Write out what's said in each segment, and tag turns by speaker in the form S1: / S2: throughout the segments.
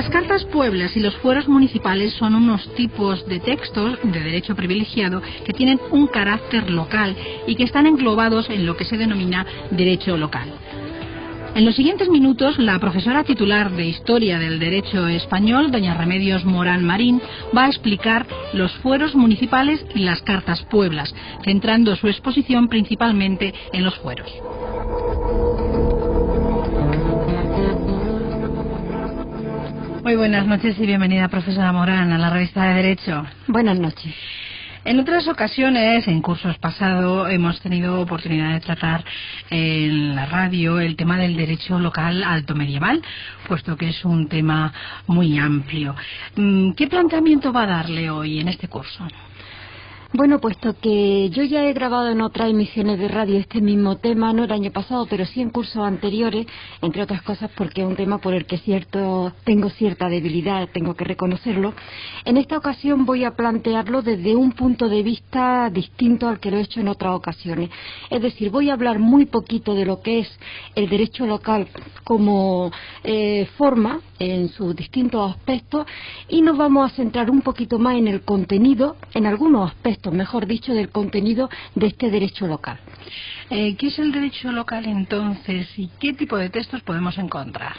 S1: Las cartas pueblas y los fueros municipales son unos tipos de textos de derecho privilegiado que tienen un carácter local y que están englobados en lo que se denomina derecho local. En los siguientes minutos, la profesora titular de Historia del Derecho Español, doña Remedios Morán Marín, va a explicar los fueros municipales y las cartas pueblas, centrando su exposición principalmente en los fueros. Muy buenas noches y bienvenida, profesora Morán, a la revista de Derecho.
S2: Buenas noches.
S1: En otras ocasiones, en cursos pasados, hemos tenido oportunidad de tratar en la radio el tema del derecho local alto medieval, puesto que es un tema muy amplio. ¿Qué planteamiento va a darle hoy en este curso?
S2: Bueno, puesto que yo ya he grabado en otras emisiones de radio este mismo tema, no el año pasado, pero sí en cursos anteriores, entre otras cosas porque es un tema por el que tengo cierta debilidad, tengo que reconocerlo. En esta ocasión voy a plantearlo desde un punto de vista distinto al que lo he hecho en otras ocasiones. Es decir, voy a hablar muy poquito de lo que es el derecho local como forma en sus distintos aspectos y nos vamos a centrar un poquito más en el contenido, en algunos aspectos, mejor dicho, del contenido de este derecho local.
S1: ¿Qué es el derecho local entonces y qué tipo de textos podemos encontrar?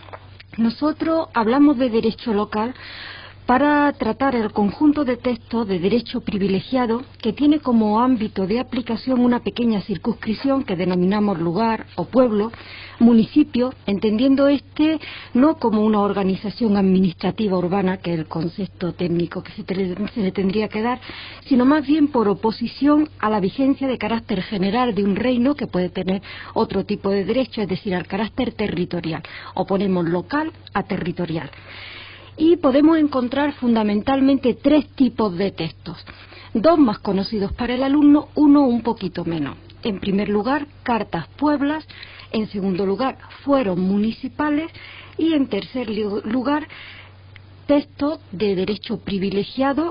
S2: Nosotros hablamos de derecho local para tratar el conjunto de textos de derecho privilegiado que tiene como ámbito de aplicación una pequeña circunscripción que denominamos lugar o pueblo, municipio, entendiendo no como una organización administrativa urbana, que es el concepto técnico que se le tendría que dar, sino más bien por oposición a la vigencia de carácter general de un reino que puede tener otro tipo de derecho, es decir, al carácter territorial. Oponemos local a territorial. Y podemos encontrar fundamentalmente tres tipos de textos, dos más conocidos para el alumno, uno un poquito menos. En primer lugar, cartas pueblas, en segundo lugar, fueros municipales y en tercer lugar, textos de derecho privilegiado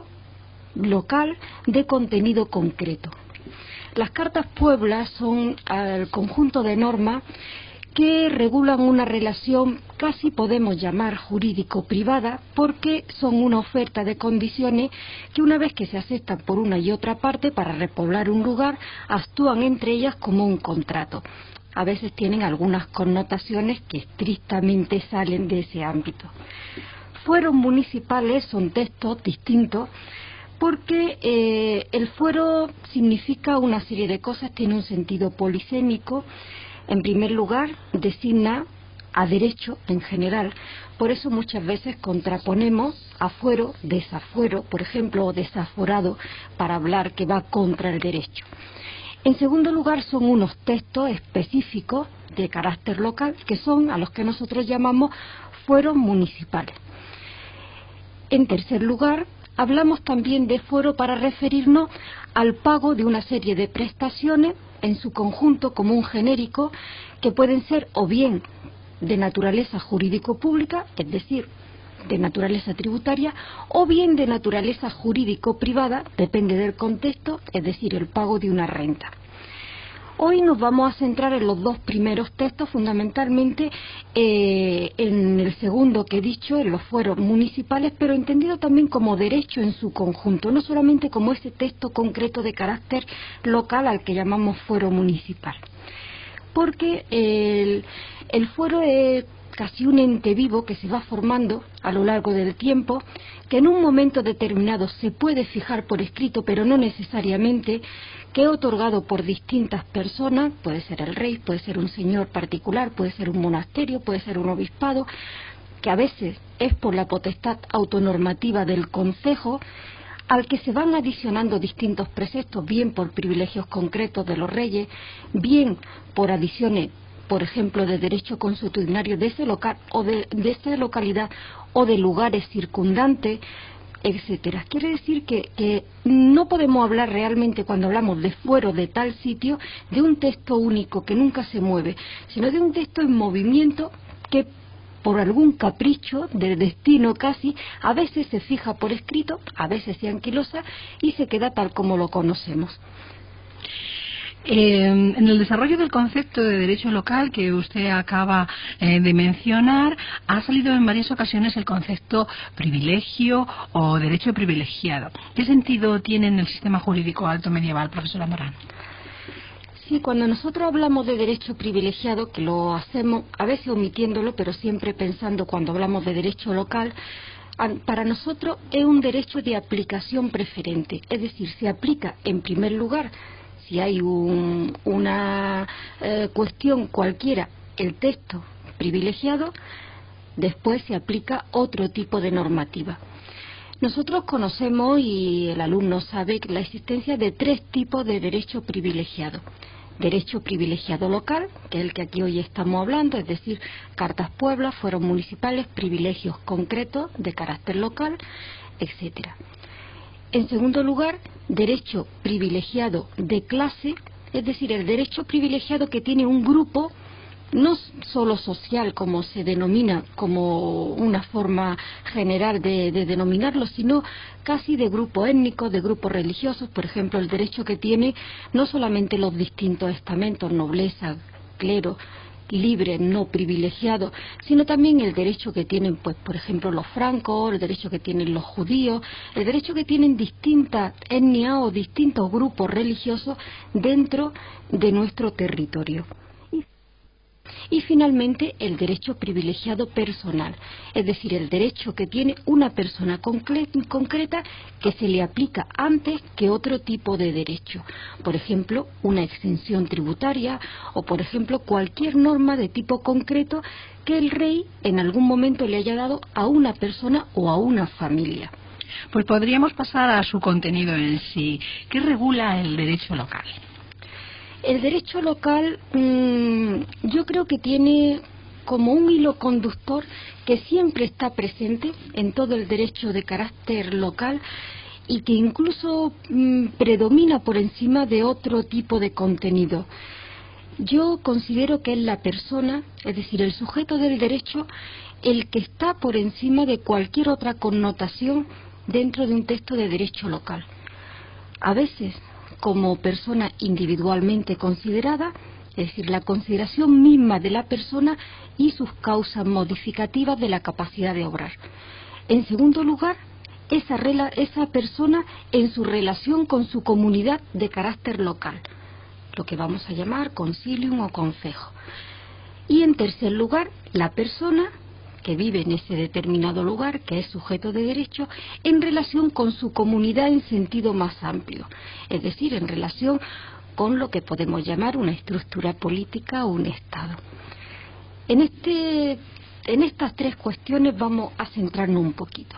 S2: local de contenido concreto. Las cartas pueblas son el conjunto de normas que regulan una relación casi podemos llamar jurídico-privada porque son una oferta de condiciones que una vez que se aceptan por una y otra parte para repoblar un lugar, actúan entre ellas como un contrato. A veces tienen algunas connotaciones que estrictamente salen de ese ámbito. Fueros municipales son textos distintos porque el fuero significa una serie de cosas, tiene un sentido polisémico. En primer lugar, designa a derecho en general. Por eso muchas veces contraponemos afuero, desafuero, por ejemplo, o desaforado, para hablar que va contra el derecho. En segundo lugar, son unos textos específicos de carácter local, que son a los que nosotros llamamos fueros municipales. En tercer lugar, hablamos también de fuero para referirnos al pago de una serie de prestaciones en su conjunto como un genérico que pueden ser o bien de naturaleza jurídico-pública, es decir, de naturaleza tributaria, o bien de naturaleza jurídico-privada, depende del contexto, es decir, el pago de una renta. Hoy nos vamos a centrar en los dos primeros textos, fundamentalmente en el segundo que he dicho, en los fueros municipales, pero entendido también como derecho en su conjunto, no solamente como ese texto concreto de carácter local al que llamamos fuero municipal. Porque el fuero es casi un ente vivo que se va formando a lo largo del tiempo, que en un momento determinado se puede fijar por escrito, pero no necesariamente, que es otorgado por distintas personas, puede ser el rey, puede ser un señor particular, puede ser un monasterio, puede ser un obispado, que a veces es por la potestad autonormativa del concejo, al que se van adicionando distintos preceptos, bien por privilegios concretos de los reyes, bien por adiciones, por ejemplo, de derecho consuetudinario de ese local o de esa localidad o de lugares circundantes, etcétera. Quiere decir que no podemos hablar realmente, cuando hablamos de fuero de tal sitio, de un texto único que nunca se mueve, sino de un texto en movimiento que por algún capricho del destino casi, a veces se fija por escrito, a veces se anquilosa y se queda tal como lo conocemos.
S1: En el desarrollo del concepto de derecho local que usted acaba de mencionar, ha salido en varias ocasiones el concepto privilegio o derecho privilegiado. ¿Qué sentido tiene en el sistema jurídico alto medieval, profesora Morán?
S2: Sí, cuando nosotros hablamos de derecho privilegiado, que lo hacemos a veces omitiéndolo, pero siempre pensando cuando hablamos de derecho local, para nosotros es un derecho de aplicación preferente, es decir, se aplica en primer lugar, si hay una cuestión cualquiera, el texto privilegiado, después se aplica otro tipo de normativa. Nosotros conocemos, y el alumno sabe, la existencia de 3 tipos de derecho privilegiado. Derecho privilegiado local, que es el que aquí hoy estamos hablando, es decir, cartas pueblas, fueros municipales, privilegios concretos de carácter local, etcétera. En segundo lugar, derecho privilegiado de clase, es decir, el derecho privilegiado que tiene un grupo, no solo social, como se denomina, como una forma general de denominarlo, sino casi de grupo étnico, de grupos religiosos. Por ejemplo, el derecho que tiene no solamente los distintos estamentos, nobleza, clero, libre, no privilegiado, sino también el derecho que tienen, pues, por ejemplo, los francos, el derecho que tienen los judíos, el derecho que tienen distintas etnias o distintos grupos religiosos dentro de nuestro territorio. Y finalmente el derecho privilegiado personal, es decir, el derecho que tiene una persona concreta que se le aplica antes que otro tipo de derecho. Por ejemplo, una exención tributaria o, por ejemplo, cualquier norma de tipo concreto que el rey en algún momento le haya dado a una persona o a una familia.
S1: Pues podríamos pasar a su contenido en sí. ¿Qué regula el derecho local?
S2: El derecho local yo creo que tiene como un hilo conductor que siempre está presente en todo el derecho de carácter local y que incluso predomina por encima de otro tipo de contenido. Yo considero que es la persona, es decir, el sujeto del derecho, el que está por encima de cualquier otra connotación dentro de un texto de derecho local. A veces como persona individualmente considerada, es decir, la consideración misma de la persona y sus causas modificativas de la capacidad de obrar. En segundo lugar, esa persona en su relación con su comunidad de carácter local, lo que vamos a llamar concilium o concejo. Y en tercer lugar, la persona que vive en ese determinado lugar, que es sujeto de derecho, en relación con su comunidad en sentido más amplio, es decir, en relación con lo que podemos llamar una estructura política o un Estado. En estas 3 cuestiones vamos a centrarnos un poquito.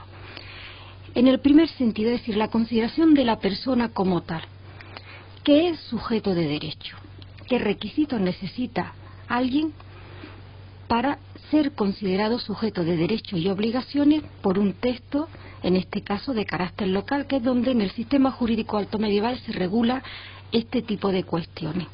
S2: En el primer sentido, es decir, la consideración de la persona como tal, ¿qué es sujeto de derecho? ¿Qué requisitos necesita alguien para ser considerado sujeto de derechos y obligaciones por un texto, en este caso de carácter local, que es donde en el sistema jurídico alto medieval se regula este tipo de cuestiones?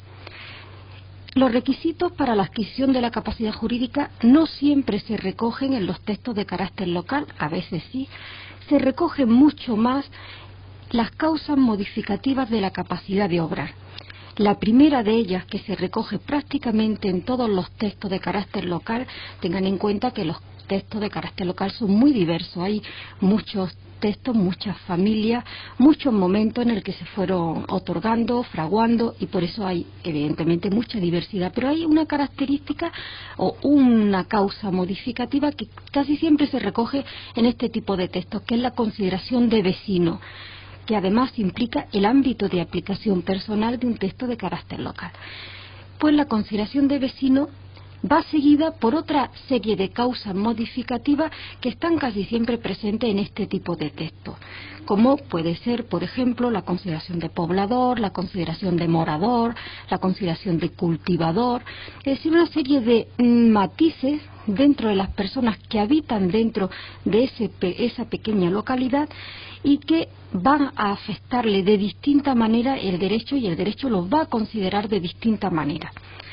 S2: Los requisitos para la adquisición de la capacidad jurídica no siempre se recogen en los textos de carácter local, a veces sí, se recogen mucho más las causas modificativas de la capacidad de obrar. La primera de ellas, que se recoge prácticamente en todos los textos de carácter local, tengan en cuenta que los textos de carácter local son muy diversos, hay muchos textos, muchas familias, muchos momentos en el que se fueron otorgando, fraguando, y por eso hay evidentemente mucha diversidad, pero hay una característica o una causa modificativa que casi siempre se recoge en este tipo de textos, que es la consideración de vecino, que además implica el ámbito de aplicación personal de un texto de carácter local. Pues la consideración de vecino va seguida por otra serie de causas modificativas que están casi siempre presentes en este tipo de textos, como puede ser, por ejemplo, la consideración de poblador, la consideración de morador, la consideración de cultivador, es decir, una serie de matices dentro de las personas que habitan dentro de esa pequeña localidad y que van a afectarle de distinta manera el derecho, y el derecho los va a considerar de distinta manera.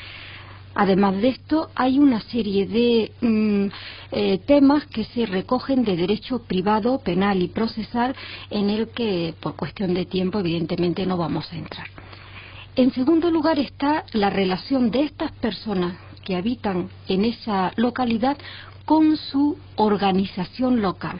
S2: Además de esto, hay una serie de temas que se recogen de derecho privado, penal y procesal, en el que, por cuestión de tiempo, evidentemente no vamos a entrar. En segundo lugar está la relación de estas personas que habitan en esa localidad con su organización local.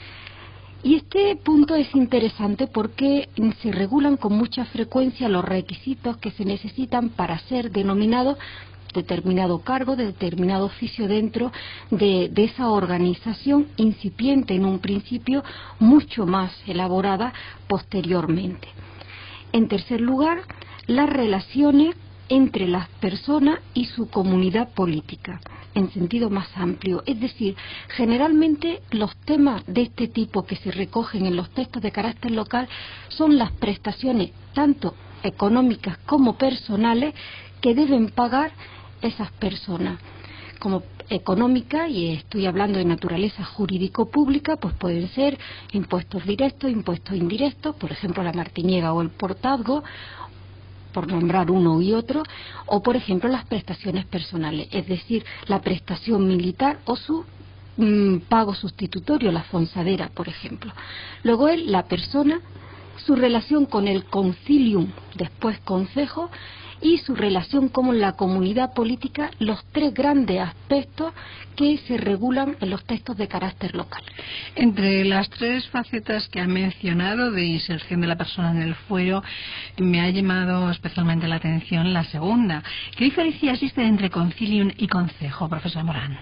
S2: Y este punto es interesante porque se regulan con mucha frecuencia los requisitos que se necesitan para ser denominado determinado cargo, de determinado oficio dentro de esa organización incipiente en un principio, mucho más elaborada posteriormente. En tercer lugar, las relaciones entre las personas y su comunidad política, en sentido más amplio. Es decir, generalmente los temas de este tipo que se recogen en los textos de carácter local son las prestaciones, tanto económicas como personales, que deben pagar esas personas. Como económica, y estoy hablando de naturaleza jurídico-pública, pues pueden ser impuestos directos, impuestos indirectos, por ejemplo la martiniega o el portazgo, por nombrar uno y otro, o por ejemplo las prestaciones personales, es decir, la prestación militar o su pago sustitutorio, la fonsadera, por ejemplo. Luego la persona, su relación con el concilium, después concejo, y su relación con la comunidad política, los tres grandes aspectos que se regulan en los textos de carácter local.
S1: Entre las tres facetas que ha mencionado de inserción de la persona en el fuero, me ha llamado especialmente la atención la segunda. ¿Qué diferencia existe entre concilium y concejo, profesor Morán?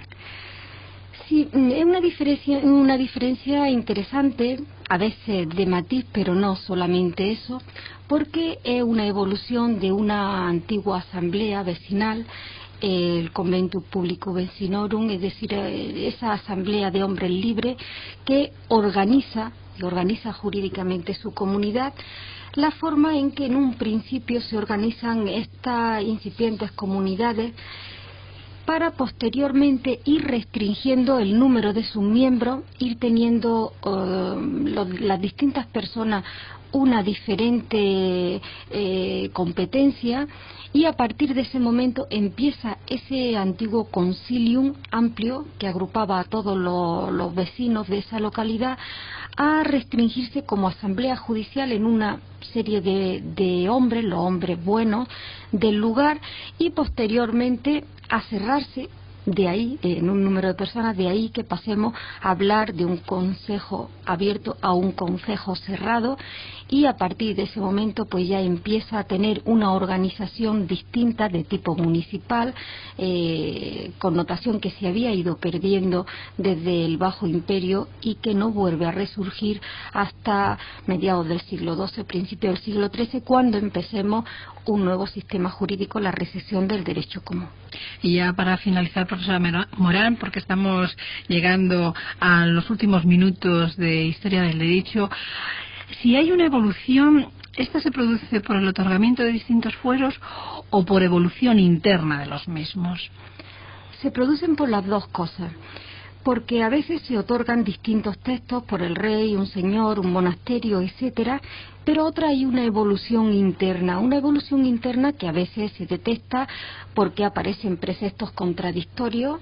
S2: Sí, es una diferencia interesante, a veces de matiz, pero no solamente eso, porque es una evolución de una antigua asamblea vecinal, el Conventum Publicum Vecinorum, es decir, esa asamblea de hombres libres que organiza jurídicamente su comunidad. La forma en que en un principio se organizan estas incipientes comunidades para posteriormente ir restringiendo el número de sus miembros, ir teniendo las distintas personas una diferente competencia, y a partir de ese momento empieza ese antiguo concilium amplio que agrupaba a todos los vecinos de esa localidad a restringirse como asamblea judicial en una serie de hombres, los hombres buenos del lugar, y posteriormente a cerrarse. De ahí, en un número de personas, de ahí que pasemos a hablar de un consejo abierto a un consejo cerrado, y a partir de ese momento pues ya empieza a tener una organización distinta de tipo municipal, connotación que se había ido perdiendo desde el Bajo Imperio y que no vuelve a resurgir hasta mediados del siglo XII, principio del siglo XIII, cuando empecemos un nuevo sistema jurídico, la recesión del derecho común.
S1: Y ya para finalizar, profesora Morán, porque estamos llegando a los últimos minutos de Historia del Derecho, si hay una evolución, ¿esta se produce por el otorgamiento de distintos fueros o por evolución interna de los mismos?
S2: Se producen por las dos cosas, porque a veces se otorgan distintos textos por el rey, un señor, un monasterio, etcétera, pero otra hay una evolución interna que a veces se detecta porque aparecen preceptos contradictorios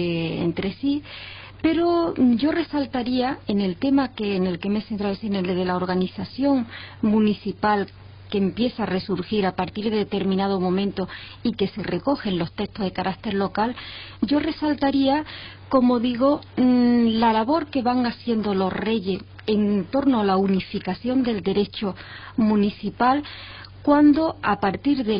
S2: entre sí. Pero yo resaltaría en el tema en el que me he centrado, en el de la organización municipal, que empieza a resurgir a partir de determinado momento y que se recoge en los textos de carácter local, yo resaltaría, como digo, la labor que van haciendo los reyes en torno a la unificación del derecho municipal, cuando a partir de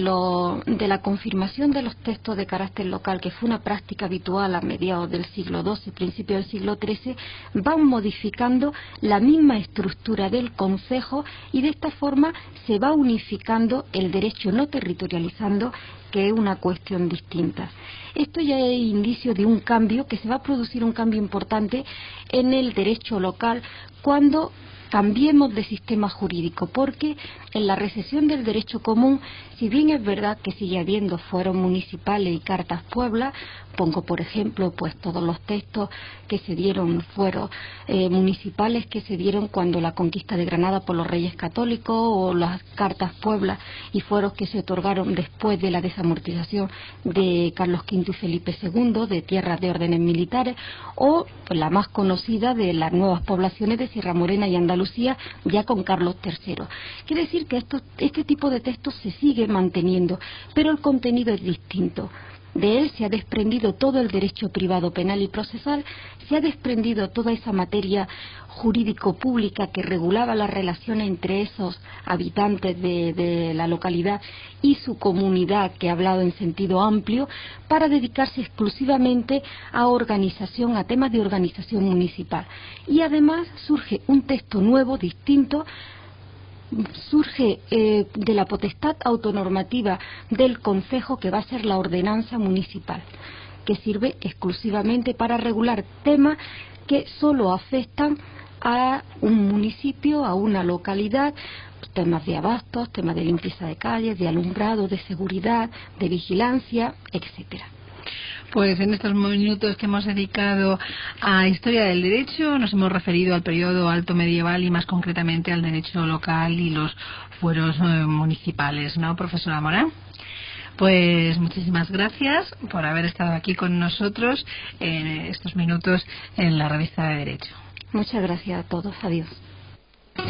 S2: la confirmación de los textos de carácter local, que fue una práctica habitual a mediados del siglo XII, principio del siglo XIII, van modificando la misma estructura del concejo, y de esta forma se va unificando el derecho, no territorializando, que es una cuestión distinta. Esto ya es indicio de un cambio, que se va a producir un cambio importante en el derecho local cuando cambiemos de sistema jurídico, porque en la recesión del derecho común, si bien es verdad que sigue habiendo fueros municipales y cartas puebla, pongo por ejemplo pues todos los textos que se dieron, fueros municipales que se dieron cuando la conquista de Granada por los reyes católicos, o las cartas puebla y fueros que se otorgaron después de la desamortización de Carlos V y Felipe II, de tierras de órdenes militares, o pues, la más conocida de las nuevas poblaciones de Sierra Morena y Andalucía, Andalucía ya con Carlos III. Quiere decir que este tipo de textos se sigue manteniendo, pero el contenido es distinto. De él se ha desprendido todo el derecho privado penal y procesal, se ha desprendido toda esa materia jurídico-pública que regulaba las relaciones entre esos habitantes de la localidad y su comunidad, que ha hablado en sentido amplio, para dedicarse exclusivamente a temas de organización municipal. Y además surge un texto nuevo, distinto, surge de la potestad autonormativa del concejo, que va a ser la ordenanza municipal, que sirve exclusivamente para regular temas que solo afectan a un municipio, a una localidad, temas de abastos, temas de limpieza de calles, de alumbrado, de seguridad, de vigilancia, etcétera.
S1: Pues en estos minutos que hemos dedicado a historia del derecho nos hemos referido al periodo alto medieval y más concretamente al derecho local y los fueros municipales, ¿no, profesora Morán? Pues muchísimas gracias por haber estado aquí con nosotros en estos minutos en la revista de Derecho.
S2: Muchas gracias a todos. Adiós.